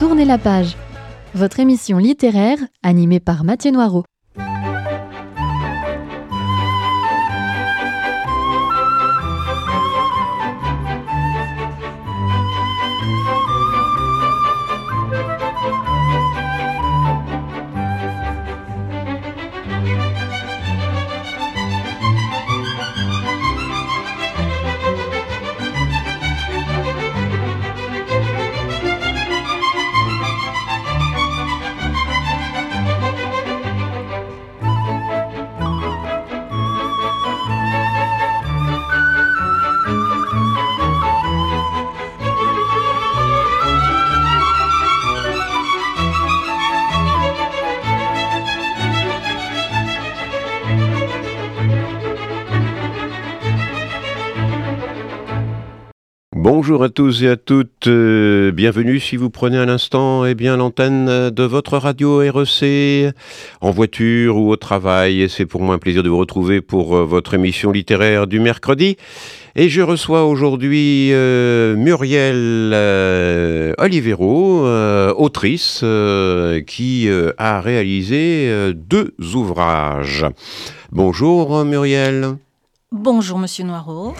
Tournez la page, votre émission littéraire animée par Mathieu Noireau. Bonjour à tous et à toutes, bienvenue si vous prenez à l'instant l'antenne de votre radio REC, en voiture ou au travail. Et c'est pour moi un plaisir de vous retrouver pour votre émission littéraire du mercredi. Et je reçois aujourd'hui Muriel Olivero, autrice, qui a réalisé 2 ouvrages. Bonjour Muriel. Bonjour Monsieur Noireau.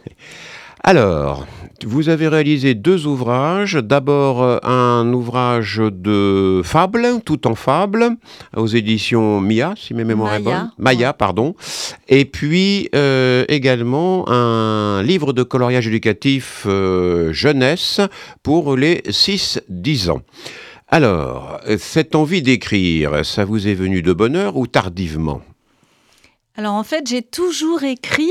Alors, vous avez réalisé 2 ouvrages. D'abord, un ouvrage de fable, tout en fable, aux éditions Maya, si mes mémoires est bonne. Maya, pardon. Et puis, également, un livre de coloriage éducatif jeunesse pour les 6-10 ans. Alors, cette envie d'écrire, ça vous est venu de bonne heure ou tardivement ? Alors, en fait, j'ai toujours écrit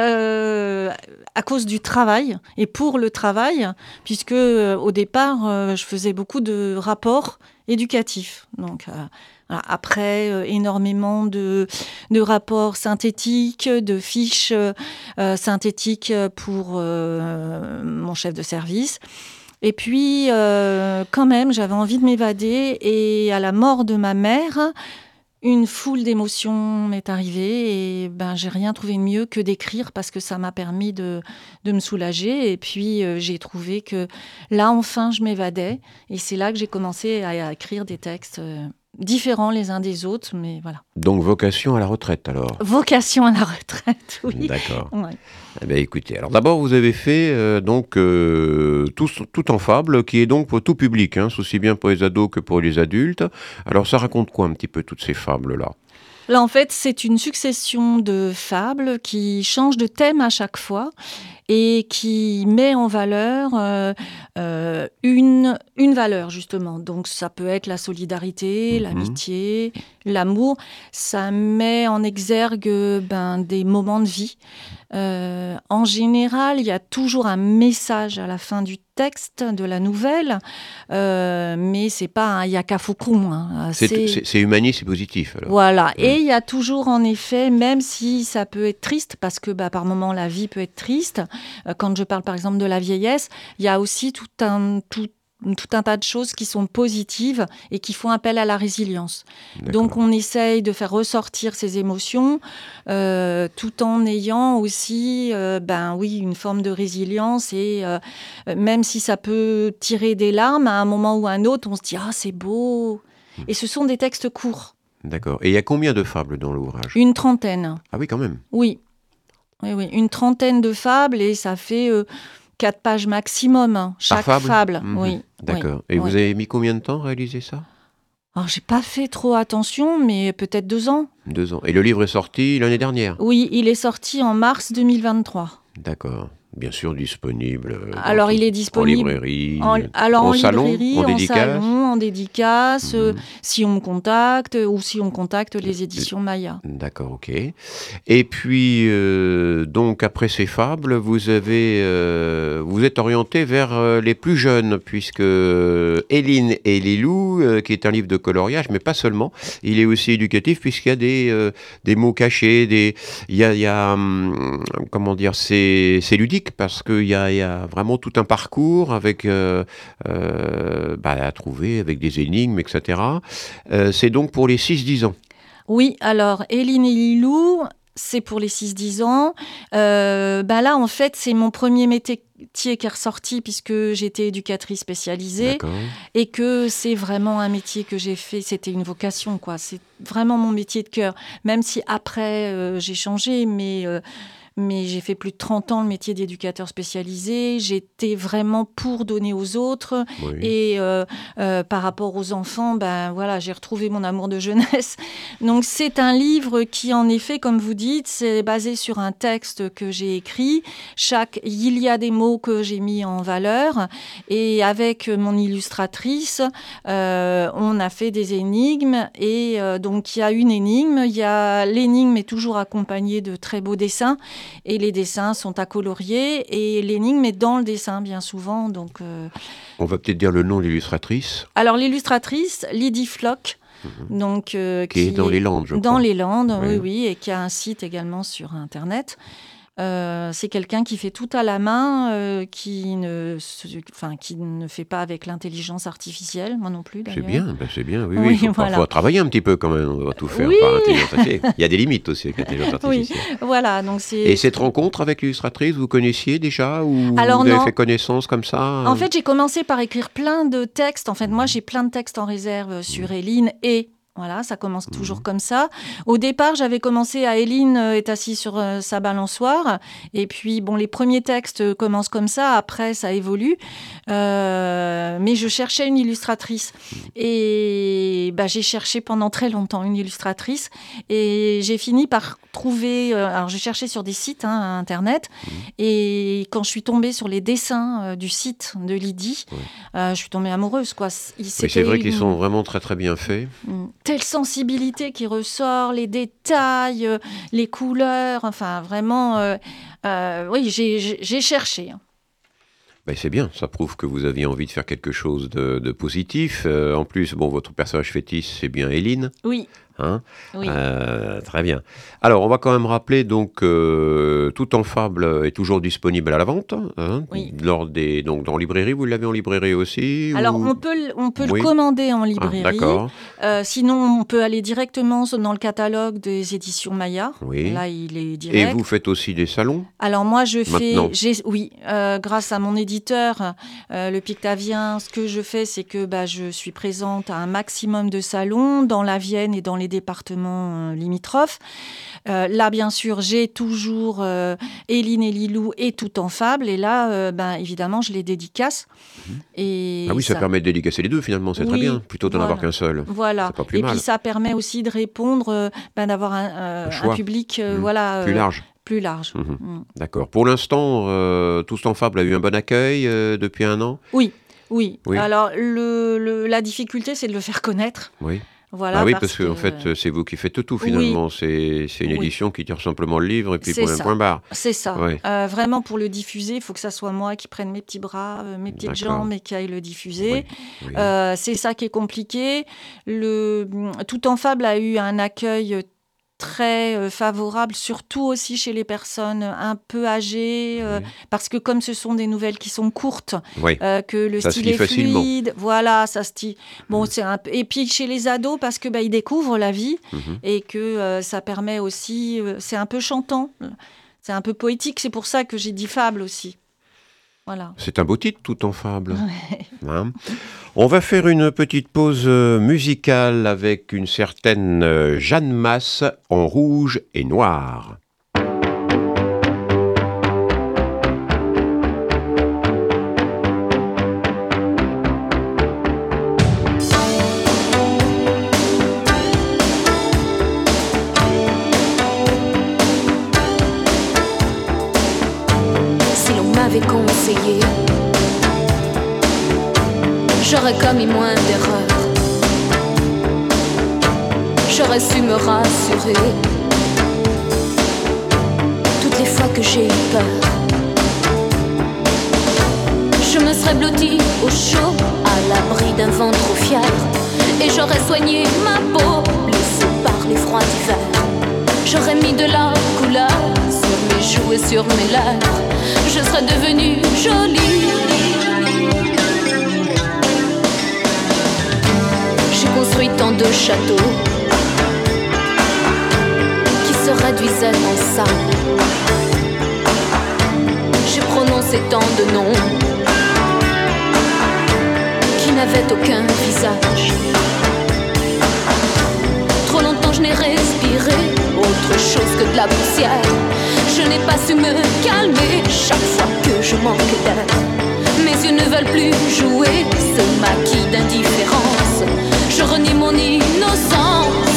à cause du travail et pour le travail, puisque au départ, je faisais beaucoup de rapports éducatifs. Donc, après, énormément de rapports synthétiques, de fiches synthétiques pour mon chef de service. Et puis, quand même, j'avais envie de m'évader. Et à la mort de ma mère, une foule d'émotions m'est arrivée et j'ai rien trouvé de mieux que d'écrire parce que ça m'a permis de me soulager. Et puis, j'ai trouvé que là, enfin, je m'évadais. Et c'est là que j'ai commencé à écrire des textes différents les uns des autres, mais voilà. Donc, vocation à la retraite, alors ? Vocation à la retraite, oui. D'accord. Ouais. Eh bien, écoutez, alors d'abord, vous avez fait tout en fable, qui est donc pour tout public, aussi bien pour les ados que pour les adultes. Alors, ça raconte quoi un petit peu, toutes ces fables-là ? Là, en fait, c'est une succession de fables qui changent de thème à chaque fois et qui met en valeur une valeur, justement. Donc, ça peut être la solidarité, l'amitié, l'amour. Ça met en exergue des moments de vie. En général, il y a toujours un message à la fin du texte, de la nouvelle, mais c'est pas un yaka faucon. C'est humaniste et positif, alors. Voilà, et il y a toujours, en effet, même si ça peut être triste, parce que par moments, la vie peut être triste, quand je parle par exemple de la vieillesse, il y a aussi tout un tas de choses qui sont positives et qui font appel à la résilience. D'accord. Donc, on essaye de faire ressortir ces émotions tout en ayant aussi une forme de résilience et même si ça peut tirer des larmes, à un moment ou à un autre, on se dit « Ah, c'est beau !» Et ce sont des textes courts. D'accord. Et il y a combien de fables dans l'ouvrage ? Une trentaine. Ah oui, quand même. Oui, une trentaine de fables et ça fait 4 pages maximum, chaque fable. Oui. D'accord. Oui, et vous avez mis combien de temps à réaliser ça ? Alors, j'ai pas fait trop attention, mais peut-être 2 ans. 2 ans. Et le livre est sorti l'année dernière ? Oui, il est sorti en mars 2023. D'accord. Bien sûr, disponible. Alors, il est disponible en librairie, en salon, librairie, en dédicace. salon, en dédicace, si on me contacte ou si on contacte les éditions Maya. D'accord, ok. Et puis, donc, après ces fables, vous êtes orienté vers les plus jeunes, puisque Éline et Lilou, qui est un livre de coloriage, mais pas seulement, il est aussi éducatif, puisqu'il y a des mots cachés, comment dire, c'est ludique, parce qu'il y a vraiment tout un parcours avec à trouver, avec des énigmes, etc. C'est donc pour les 6-10 ans. Oui, alors Éline et Lilou, c'est pour les 6-10 ans. Là, en fait, c'est mon premier métier qui est ressorti puisque j'étais éducatrice spécialisée. D'accord. Et que c'est vraiment un métier que j'ai fait. C'était une vocation, quoi. C'est vraiment mon métier de cœur. Même si après, j'ai changé, mais j'ai fait plus de 30 ans le métier d'éducateur spécialisé. J'étais vraiment pour donner aux autres. Oui. Et par rapport aux enfants, j'ai retrouvé mon amour de jeunesse. Donc c'est un livre qui, en effet, comme vous dites, c'est basé sur un texte que j'ai écrit. Il y a des mots que j'ai mis en valeur. Et avec mon illustratrice, on a fait des énigmes. Et donc il y a une énigme. L'énigme est toujours accompagnée de très beaux dessins. Et les dessins sont à colorier et l'énigme est dans le dessin bien souvent. Donc, On va peut-être dire le nom de l'illustratrice. Alors l'illustratrice, Lydie Floch, donc, qui est dans les Landes, je crois. Dans les Landes, Oui. oui, et qui a un site également sur Internet. C'est quelqu'un qui fait tout à la main, qui ne fait pas avec l'intelligence artificielle, moi non plus d'ailleurs. C'est bien, oui. Oui, Il faut voilà. parfois travailler un petit peu quand même, on va tout faire Oui. par l'intelligence artificielle. Il y a des limites aussi avec l'intelligence artificielle. Oui, voilà. Donc Et cette rencontre avec l'illustratrice, vous connaissiez déjà ou Alors, vous avez non. fait connaissance comme ça En fait, j'ai commencé par écrire plein de textes. En fait, moi, j'ai plein de textes en réserve sur Éline et... Voilà, ça commence toujours comme ça. Au départ, j'avais commencé à Éline est assise sur sa balançoire. Et puis, les premiers textes commencent comme ça. Après, ça évolue. Mais je cherchais une illustratrice. Et j'ai cherché pendant très longtemps une illustratrice. Et j'ai fini par trouver... alors, j'ai cherché sur des sites Internet. Et quand je suis tombée sur les dessins du site de Lydie, je suis tombée amoureuse, quoi. C'est vrai qu'ils sont vraiment très très bien faits. Telle sensibilité qui ressort, les détails, les couleurs, enfin vraiment, oui, j'ai cherché. C'est bien, ça prouve que vous aviez envie de faire quelque chose de positif. En plus, votre personnage fétiche, c'est bien Éline. Oui. Oui. Très bien. Alors, on va quand même rappeler donc Tout en fable est toujours disponible à la vente. Oui. Donc dans librairie, vous l'avez en librairie aussi Alors, ou... on peut le commander en librairie. D'accord. Sinon, on peut aller directement dans le catalogue des éditions Maillard. Oui. Là, il est direct. Et vous faites aussi des salons? Alors moi, je fais... Maintenant. Grâce à mon éditeur, le Pictavien, ce que je fais, c'est que je suis présente à un maximum de salons dans la Vienne et dans les départements limitrophes. Là, bien sûr, j'ai toujours Éline et Lilou et Tout en fable. Et là, évidemment, je les dédicace. Et ça permet de dédicacer les deux, finalement. C'est très bien, plutôt d'en avoir qu'un seul. Voilà. C'est pas plus mal. Puis, ça permet aussi de répondre, d'avoir un public plus large. D'accord. Pour l'instant, Tout en fable a eu un bon accueil depuis 1 an? Oui. Alors, la difficulté, c'est de le faire connaître. Oui. Voilà, parce qu'en fait, c'est vous qui faites tout, finalement. C'est une édition qui tire simplement le livre et puis pour un point barre. C'est ça. Oui. Vraiment, pour le diffuser, il faut que ça soit moi qui prenne mes petits bras, mes petites jambes et qui aille le diffuser. Oui. C'est ça qui est compliqué. Tout en fable a eu un accueil très favorable, surtout aussi chez les personnes un peu âgées, parce que comme ce sont des nouvelles qui sont courtes, que le style est fluide, voilà, ça se dit. Et puis chez les ados, parce que ils découvrent la vie et que ça permet aussi, c'est un peu chantant, c'est un peu poétique, c'est pour ça que j'ai dit fable aussi. Voilà. C'est un beau titre, Tout en fable. On va faire une petite pause musicale avec une certaine Jeanne Masse en rouge et noir. Si l'on m'avait conseillé, j'aurais commis moins d'erreurs. J'aurais su me rassurer toutes les fois que j'ai eu peur. Je me serais blottie au chaud, à l'abri d'un vent trop fier, et j'aurais soigné ma peau, blessée par les froids d'hiver. J'aurais mis de la couleur sur mes joues et sur mes lèvres. Je serais devenue jolie. J'ai construit tant de châteaux qui se se réduisait en sable. J'ai prononcé tant de noms qui n'avaient aucun visage. Trop longtemps je n'ai respiré autre chose que de la poussière. Je n'ai pas su me calmer chaque fois que je manque d'air. Mes yeux ne veulent plus jouer ce maquis d'indifférence. Je renie mon innocence.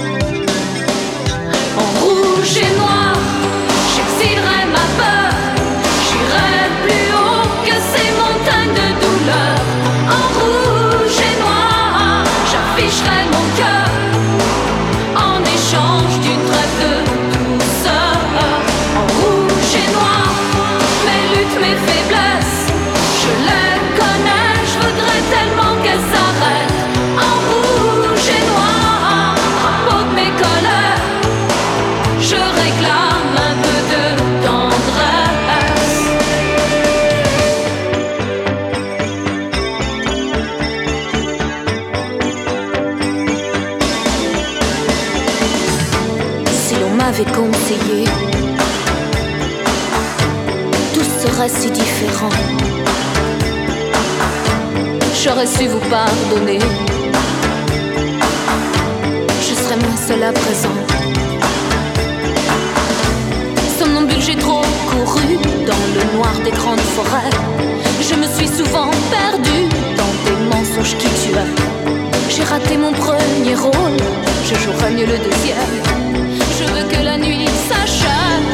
En rouge et noir, j'exilerai ma peur. J'irai plus haut que ces montagnes de douleur. En rouge et noir, j'afficherai mon cœur en échange d'une trêve de douceur. En rouge et noir, mes luttes, mes faiblesses, je les connais, je voudrais tellement qu'elles s'arrêtent. En rouge et noir, drapeau de mes colères, je réclame un peu de tendresse. Si l'on m'avait conseillé, tout serait si différent. J'aurais su vous pardonner. Je serais moins seule à présent. Somnambule, j'ai trop couru dans le noir des grandes forêts. Je me suis souvent perdue dans des mensonges qui tuaient. J'ai raté mon premier rôle, je jouerai mieux le deuxième. Je veux que la nuit s'achève.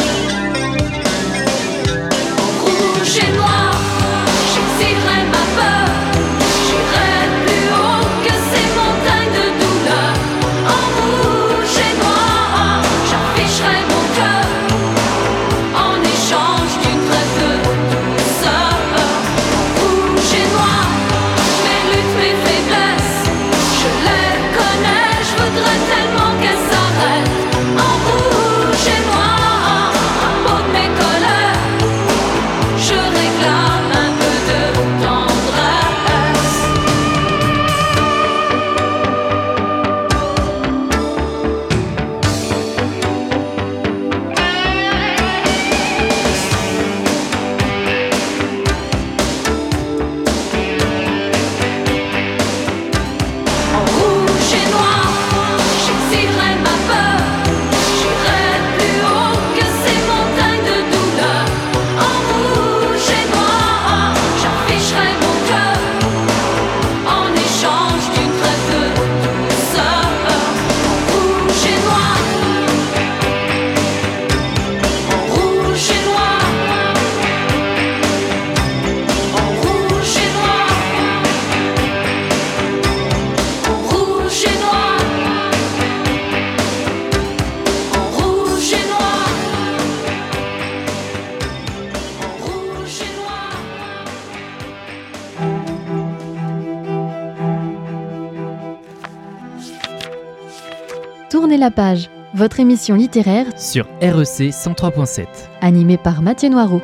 En rouge et noir, j'exilerai ma peur. J'irai plus haut que ces montagnes de douleur. En rouge et noir, j'afficherai mon cœur en échange d'une trêve de douceur. En rouge et noir, mes luttes, mes faiblesses, je les connais, je voudrais tellement qu'elles s'arrêtent. En rouge et noir, drapeau de mes colères, je réclame un peu de tendresse. En rouge et noir, j'exilerai ma peur. J'irai plus haut que ces montagnes de douleur. En rouge et noir, j'afficherai mon cœur en échange d'une trêve de douceur. En rouge et noir, en rouge et noir, en rouge et noir, en rouge et noir, en rouge et noir, en rouge et noir. Tournez la page, votre émission littéraire sur REC 103.7. animée par Mathieu Noireau.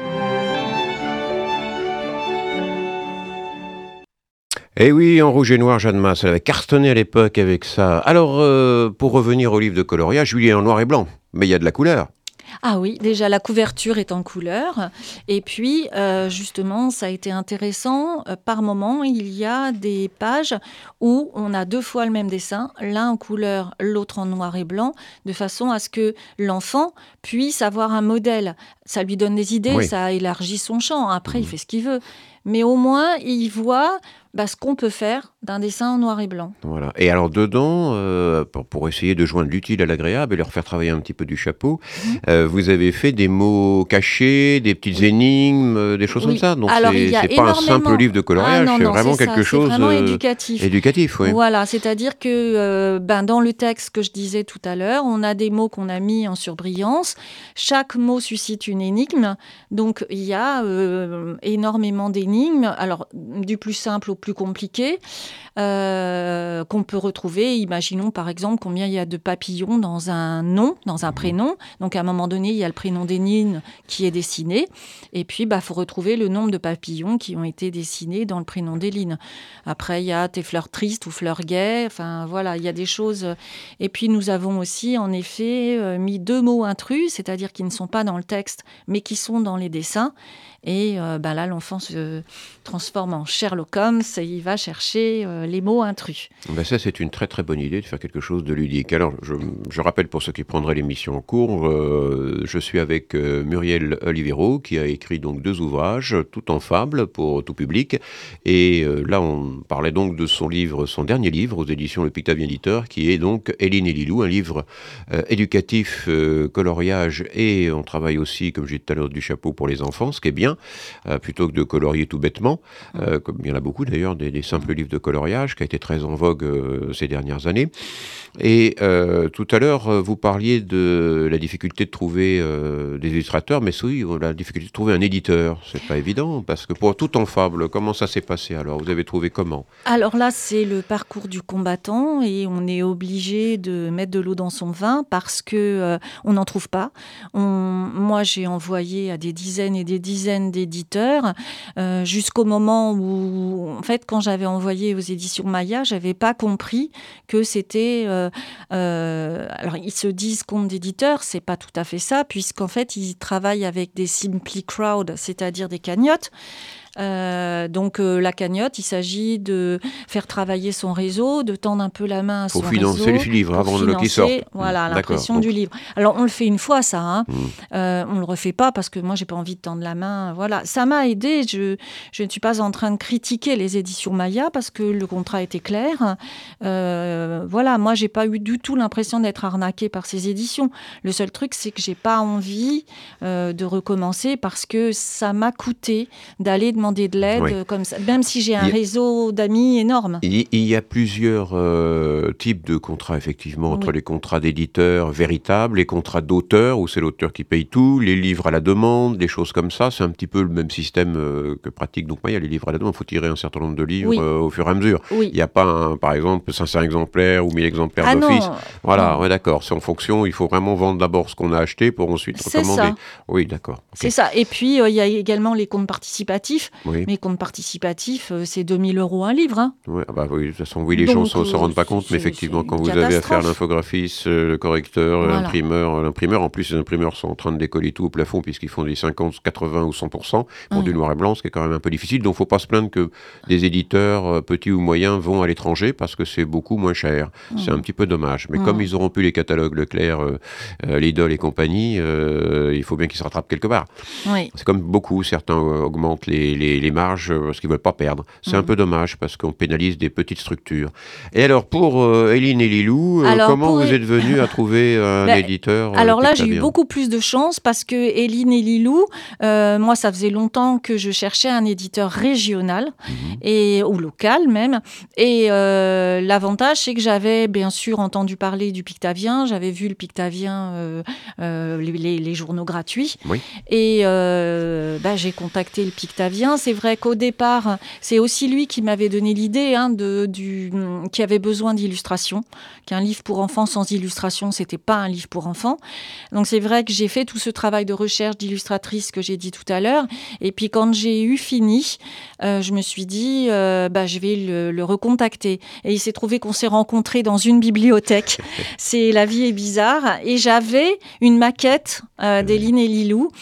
Eh oui, en rouge et noir, Jeanne Masse, elle avait cartonné à l'époque avec ça. Alors, pour revenir au livre de coloriage, lui, il est en noir et blanc, mais il y a de la couleur. Ah oui, déjà la couverture est en couleur. Et puis, justement, ça a été intéressant. Par moment, il y a des pages où on a deux fois le même dessin, l'un en couleur, l'autre en noir et blanc, de façon à ce que l'enfant puisse avoir un modèle. Ça lui donne des idées, Oui. ça élargit son champ. Après, il fait ce qu'il veut. Mais au moins, il voit ce qu'on peut faire d'un dessin en noir et blanc. Voilà. Et alors dedans, pour essayer de joindre l'utile à l'agréable et leur faire travailler un petit peu du chapeau, vous avez fait des mots cachés, des petites énigmes, des choses Oui. comme ça. Donc Alors, il y a c'est pas un simple énormément- livre de coloriage, Ah non, c'est non, vraiment c'est quelque ça, chose c'est vraiment éducatif. éducatif, oui. Voilà, c'est-à-dire que dans le texte que je disais tout à l'heure, on a des mots qu'on a mis en surbrillance. Chaque mot suscite une énigme. Donc, il y a énormément d'énigmes énigmes, alors du plus simple au plus compliqué, qu'on peut retrouver. Imaginons par exemple combien il y a de papillons dans un nom, dans un prénom. Donc à un moment donné, il y a le prénom d'Énine qui est dessiné. Et puis, faut retrouver le nombre de papillons qui ont été dessinés dans le prénom d'Éline. Après, il y a tes fleurs tristes ou fleurs gaies. Enfin, voilà, il y a des choses. Et puis, nous avons aussi, en effet, mis 2 mots intrus, c'est-à-dire qui ne sont pas dans le texte, mais qui sont dans les dessins. Et là, l'enfant se transforme en Sherlock Holmes et il va chercher les mots intrus. Ça, c'est une très très bonne idée de faire quelque chose de ludique. Alors, je rappelle pour ceux qui prendraient l'émission en cours, je suis avec Muriel Olivero qui a écrit donc 2 ouvrages, tout en fable pour tout public. Et là, on parlait donc de son dernier livre aux éditions Le Pictavien Éditeur, qui est donc Éline et Lilou, un livre éducatif, coloriage, et on travaille aussi, comme j'ai dit tout à l'heure, du chapeau pour les enfants, ce qui est bien. Plutôt que de colorier tout bêtement, comme il y en a beaucoup d'ailleurs, des simples livres de coloriage, qui a été très en vogue ces dernières années. Et tout à l'heure, vous parliez de la difficulté de trouver des illustrateurs, mais oui, la difficulté de trouver un éditeur. C'est pas évident, parce que pour tout en fable, comment ça s'est passé alors? Vous avez trouvé comment? Alors là, c'est le parcours du combattant et on est obligé de mettre de l'eau dans son vin parce que on n'en trouve pas. Moi, j'ai envoyé à des dizaines et des dizaines d'éditeurs jusqu'au moment où, en fait, quand j'avais envoyé aux éditions Maya, j'avais pas compris que c'était alors ils se disent compte d'éditeurs, c'est pas tout à fait ça, puisqu'en fait ils travaillent avec des Simply Crowd, c'est-à-dire des cagnottes. Donc la cagnotte, il s'agit de faire travailler son réseau, de tendre un peu la main à son réseau. Pour financer le livre avant le qui sort. Voilà, l'impression du livre. Alors on le fait une fois ça, hein. On le refait pas parce que moi j'ai pas envie de tendre la main. Voilà, ça m'a aidé. Je ne suis pas en train de critiquer les éditions Maya parce que le contrat était clair. Voilà, moi j'ai pas eu du tout l'impression d'être arnaquée par ces éditions. Le seul truc c'est que j'ai pas envie de recommencer parce que ça m'a coûté d'aller demander de l'aide comme ça, même si j'ai un réseau d'amis énorme. Il y a plusieurs types de contrats, effectivement, entre les contrats d'éditeurs véritables, les contrats d'auteurs, où c'est l'auteur qui paye tout, les livres à la demande, des choses comme ça. C'est un petit peu le même système que pratique. Donc, il y a les livres à la demande, il faut tirer un certain nombre de livres au fur et à mesure. Il n'y a pas, par exemple, 500 exemplaires ou 1000 exemplaires d'office. Non. Voilà, ouais, d'accord. C'est en fonction, il faut vraiment vendre d'abord ce qu'on a acheté pour ensuite recommander. Ça. Oui, d'accord. Okay. C'est ça. Et puis, il y a également les comptes participatifs. Oui. Mais compte participatif, c'est 2 000 € un livre. Hein. Oui, de toute façon, les gens ne se rendent pas compte, mais effectivement, quand vous avez affaire à l'infographiste, le correcteur, l'imprimeur, en plus, les imprimeurs sont en train de décoller tout au plafond puisqu'ils font des 50, 80 ou 100% pour du noir et blanc, ce qui est quand même un peu difficile. Donc, il ne faut pas se plaindre que des éditeurs petits ou moyens vont à l'étranger parce que c'est beaucoup moins cher. C'est un petit peu dommage. Mais comme ils auront plus les catalogues Leclerc, Lidl et compagnie, il faut bien qu'ils se rattrapent quelque part. Oui. C'est comme beaucoup, certains augmentent les marges parce qu'ils ne veulent pas perdre. C'est un peu dommage parce qu'on pénalise des petites structures. Et alors, pour Éline et Lilou, comment vous êtes venus à trouver un éditeur? Alors là, j'ai eu beaucoup plus de chance parce que Éline et Lilou, moi, ça faisait longtemps que je cherchais un éditeur régional ou local même. Et l'avantage, c'est que j'avais bien sûr entendu parler du Pictavien, j'avais vu le Pictavien, les journaux gratuits. Oui. Et j'ai contacté le Pictavien. C'est vrai qu'au départ, c'est aussi lui qui m'avait donné l'idée qui avait besoin d'illustration, qu'un livre pour enfants sans illustration, c'était pas un livre pour enfants. Donc c'est vrai que j'ai fait tout ce travail de recherche d'illustratrice que j'ai dit tout à l'heure. Et puis quand j'ai eu fini, je me suis dit, je vais le recontacter. Et il s'est trouvé qu'on s'est rencontrés dans une bibliothèque. C'est La vie est bizarre. Et j'avais une maquette d'Éline et Lilou.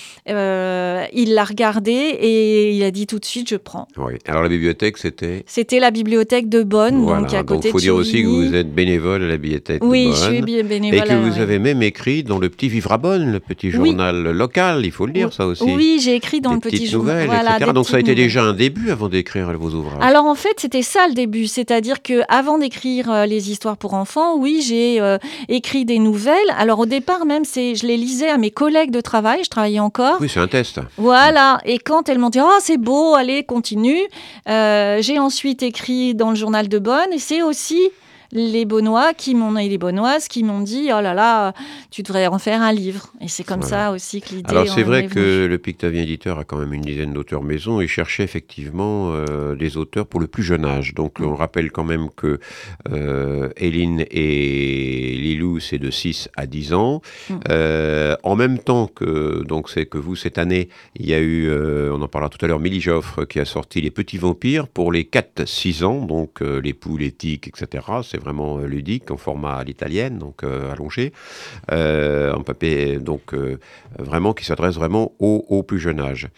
Il l'a regardée et il a dit tout de suite, je prends. Oui. Alors la bibliothèque, c'était la bibliothèque de Bonn, donc à côté de Chevigny. Donc il faut dire aussi que vous êtes bénévole à la bibliothèque de Bonn. Oui, je suis bénévole. Et que vous avez même écrit dans le Petit Vivre à Bonn, le petit journal local, il faut le dire, ça aussi. Oui, j'ai écrit dans le petit journal. Voilà, etc. Donc ça a été déjà un début avant d'écrire vos ouvrages. Alors en fait, c'était ça le début. C'est-à-dire qu'avant d'écrire les histoires pour enfants, oui, j'ai écrit des nouvelles. Alors au départ même, je les lisais à mes collègues de travail, je travaillais encore. Oui, c'est un test. Voilà, et quand elles m'ont dit « Oh, c'est beau, allez, continue », j'ai ensuite écrit dans le journal de Bonn, et c'est aussi les Beaunois et les Beaunoises qui m'ont dit « Oh là là, tu devrais en faire un livre ». Et c'est comme ça aussi que l'idée Alors c'est vrai est que venue. le Pictavien éditeur a quand même une dizaine d'auteurs maison et cherchait effectivement des auteurs pour le plus jeune âge. Donc on rappelle quand même que Éline et Lilou, c'est de 6 à 10 ans. En même temps que, donc c'est que vous, cette année, il y a eu, on en parlera tout à l'heure, Mélie Joffre qui a sorti Les Petits Vampires pour les 4-6 ans, donc les poules, les tiques, etc. C'est vraiment ludique, en format à l'italienne, donc allongé, en papier, donc vraiment qui s'adresse vraiment au plus jeune âge.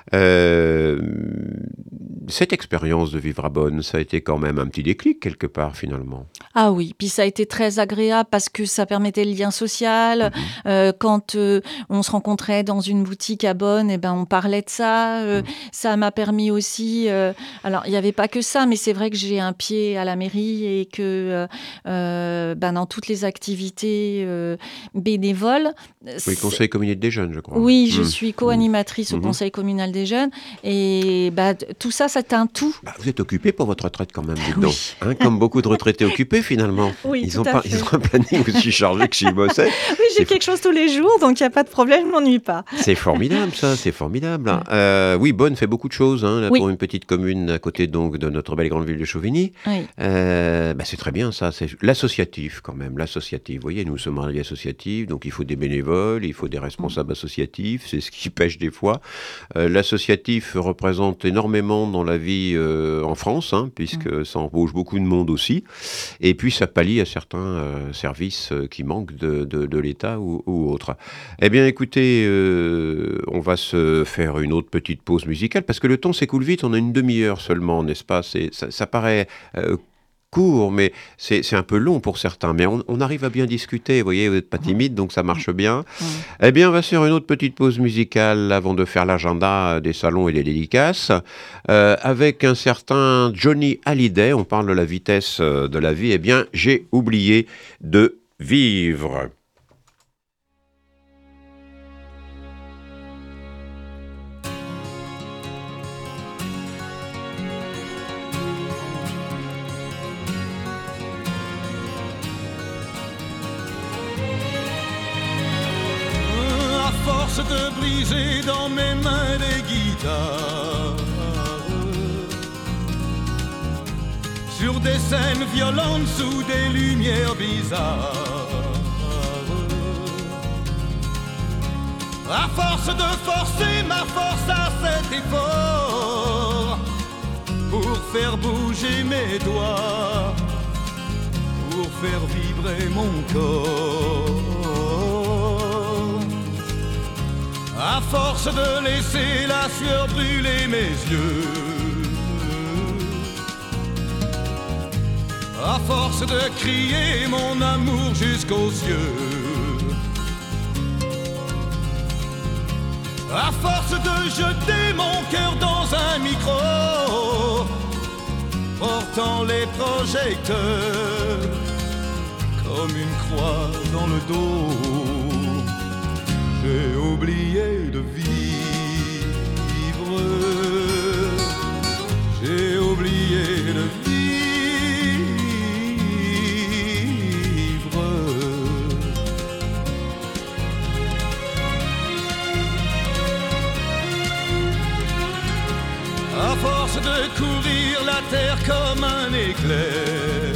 Cette expérience de vivre à Bonn, ça a été quand même un petit déclic quelque part finalement. Ah oui, puis ça a été très agréable parce que ça permettait le lien social. Quand on se rencontrait dans une boutique à Bonn, et ben on parlait de ça. Ça m'a permis aussi. Alors il n'y avait pas que ça, mais c'est vrai que j'ai un pied à la mairie et que dans toutes les activités bénévoles. Oui, conseil communal des jeunes, je crois. Oui, je suis co-animatrice au conseil communal des jeunes et tout ça, c'est un tout. Vous êtes occupée pour votre retraite quand même, dites donc. Hein, comme beaucoup de retraités occupés finalement. Oui, ils ont un planning aussi chargé que s'ils bossaient. Oui, j'ai quelque chose tous les jours, donc il n'y a pas de problème, je ne m'ennuie pas. C'est formidable ça, c'est formidable. Oui, Bonn fait beaucoup de choses là, pour une petite commune à côté donc de notre belle grande ville de Chauvigny. Oui. C'est très bien ça, c'est l'associatif quand même, l'associatif. Vous voyez, nous sommes un lieu associatif, donc il faut des bénévoles, il faut des responsables associatifs, c'est ce qui pêche des fois. L'associatif représente énormément dans la vie en France, puisque ça embauche beaucoup de monde aussi. Et puis ça pallie à certains services qui manquent de l'État ou autre. Eh bien écoutez, on va se faire une autre petite pause musicale, parce que le temps s'écoule vite, on a une demi-heure seulement, n'est-ce pas ? Ça paraît court, mais c'est un peu long pour certains, mais on arrive à bien discuter, vous voyez, vous n'êtes pas timide, donc ça marche bien. Eh bien, on va faire une autre petite pause musicale avant de faire l'agenda des salons et des dédicaces, avec un certain Johnny Hallyday. On parle de la vitesse de la vie. Eh bien, j'ai oublié de vivre. De briser dans mes mains des guitares sur des scènes violentes sous des lumières bizarres. À force de forcer ma force à cet effort pour faire bouger mes doigts, pour faire vibrer mon corps. À force de laisser la sueur brûler mes yeux, à force de crier mon amour jusqu'aux cieux, à force de jeter mon cœur dans un micro, portant les projecteurs comme une croix dans le dos. J'ai oublié de vivre, j'ai oublié de vivre. À force de courir la terre comme un éclair,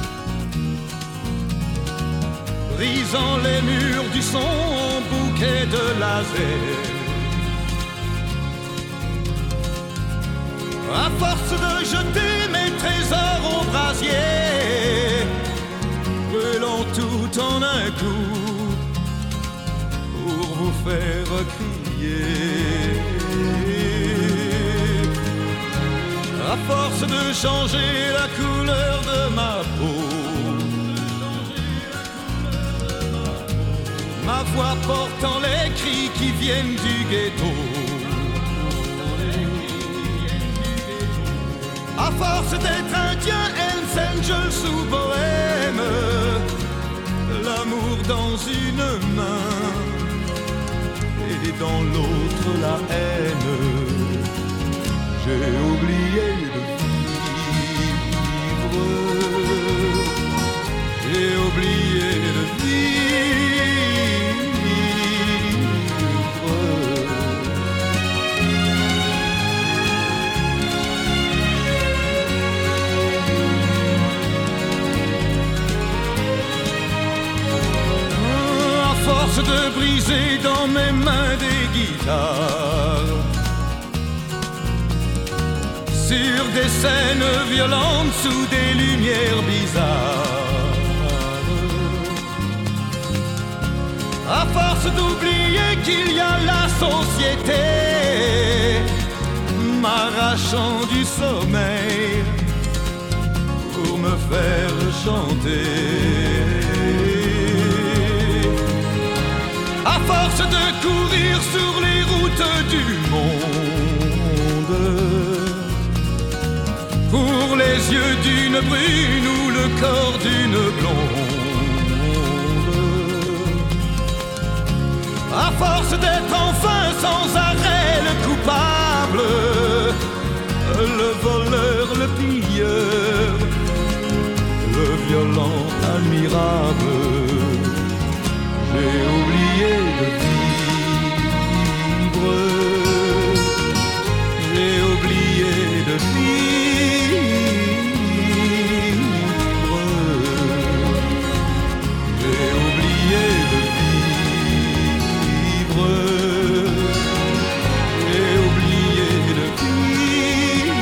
brisant les murs du son en bouquet de laser. À force de jeter mes trésors au brasier, brûlant tout en un coup pour vous faire crier. À force de changer la couleur de ma peau, ma voix portant les cris qui viennent du ghetto. À force d'être indien, Hells Angels ou bohème, l'amour dans une main et dans l'autre la haine. J'ai oublié de vivre. force de briser dans mes mains des guitares, sur des scènes violentes sous des lumières bizarres, à force d'oublier qu'il y a la société, m'arrachant du sommeil pour me faire chanter. À force de courir sur les routes du monde, pour les yeux d'une brune ou le corps d'une blonde, à force d'être enfin sans arrêt le coupable, le voleur, le pilleur, le violent admirable, j'ai oublié de vivre, j'ai oublié de vivre, j'ai oublié de vivre, j'ai oublié de vivre.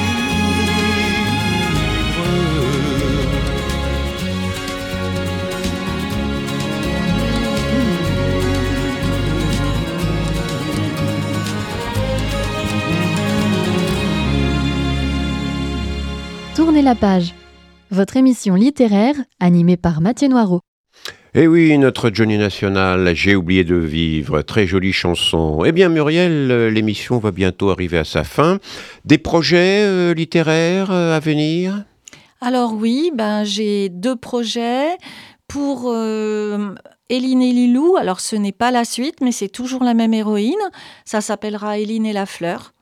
Tournez la page. Votre émission littéraire animée par Mathieu Noireau. Eh oui, notre Johnny National, j'ai oublié de vivre, très jolie chanson. Eh bien Muriel, l'émission va bientôt arriver à sa fin. Des projets littéraires à venir ? Alors oui, j'ai 2 projets pour Éline et Lilou. Alors ce n'est pas la suite, mais c'est toujours la même héroïne. Ça s'appellera Éline et la fleur.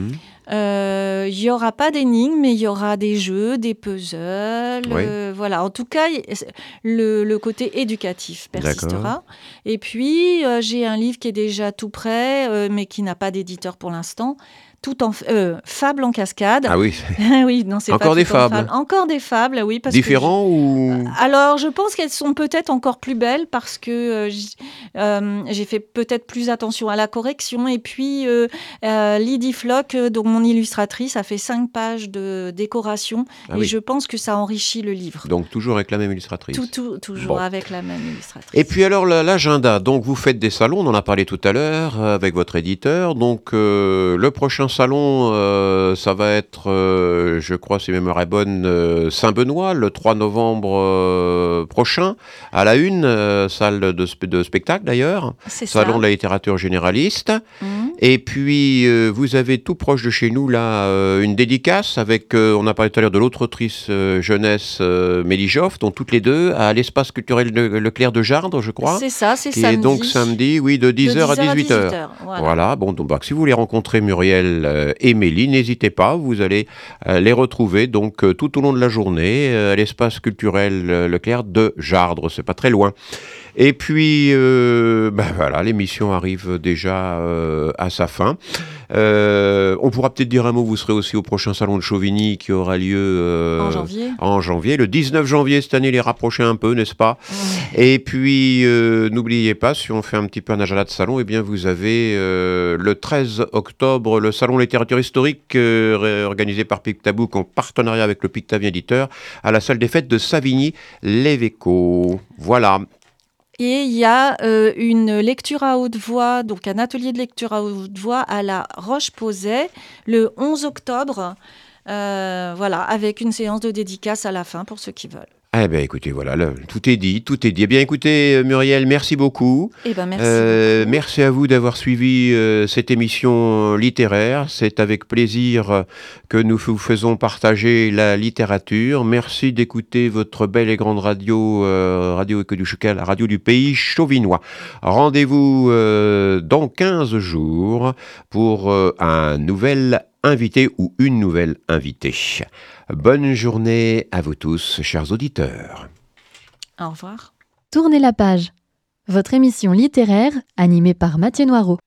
Il y aura pas d'énigmes, mais il y aura des jeux, des puzzles. Oui. Voilà. En tout cas, le côté éducatif persistera. D'accord. Et puis, j'ai un livre qui est déjà tout prêt, mais qui n'a pas d'éditeur pour l'instant. Tout en fables en cascade. Ah oui, Oui, non, c'est Encore pas des tout en fables. Encore des fables, oui. Parce différents ou... alors, je pense qu'elles sont peut-être encore plus belles parce que j'ai fait peut-être plus attention à la correction. Et puis, Lydie Flock, donc mon illustratrice, a fait 5 pages de décoration. Ah et oui. je pense que ça enrichit le livre. Donc toujours avec la même illustratrice. Toujours Bon. avec la même illustratrice. Et puis alors l'agenda, donc vous faites des salons, on en a parlé tout à l'heure avec votre éditeur, donc le prochain salon ça va être, je crois si ma mémoire est bonne, Saint-Benoît le 3 novembre prochain, à la une, salle de spectacle d'ailleurs, C'est salon ça. de la littérature généraliste. Mhm. Et puis, vous avez tout proche de chez nous, là, une dédicace avec, on a parlé tout à l'heure de l'autre autrice jeunesse, Mélie Joff, dont toutes les deux, à l'espace culturel Leclerc de Jardre, je crois. C'est ça, c'est qui samedi. est donc samedi, oui, de 10h à 18h. Voilà. Voilà, bon, donc, si vous voulez rencontrer Muriel et Mélie, n'hésitez pas, vous allez les retrouver donc tout au long de la journée à l'espace culturel Leclerc de Jardre, c'est pas très loin. Et puis, voilà, l'émission arrive déjà à sa fin. On pourra peut-être dire un mot, vous serez aussi au prochain salon de Chauvigny qui aura lieu En janvier. Le 19 janvier, cette année, les rapprocher un peu, n'est-ce pas ? Et puis, n'oubliez pas, si on fait un petit peu un agenda de salon, eh bien, vous avez le 13 octobre, le salon littérature historique organisé par Pictabook en partenariat avec le Pictavien éditeur à la salle des fêtes de Savigny-l'Évêco. Voilà. Et il y a une lecture à haute voix, donc un atelier de lecture à haute voix à la Roche-Posay le 11 octobre, avec une séance de dédicace à la fin pour ceux qui veulent. Eh bien, écoutez, voilà, là, tout est dit. Eh bien, écoutez, Muriel, merci beaucoup. Eh ben, merci beaucoup. Merci à vous d'avoir suivi cette émission littéraire. C'est avec plaisir que nous vous faisons partager la littérature. Merci d'écouter votre belle et grande radio, Radio Écho du Chocal, la radio du pays chauvinois. Rendez-vous dans 15 jours pour un nouvel invité ou une nouvelle invitée. Bonne journée à vous tous, chers auditeurs. Au revoir. Tournez la page. Votre émission littéraire animée par Mathieu Noireau.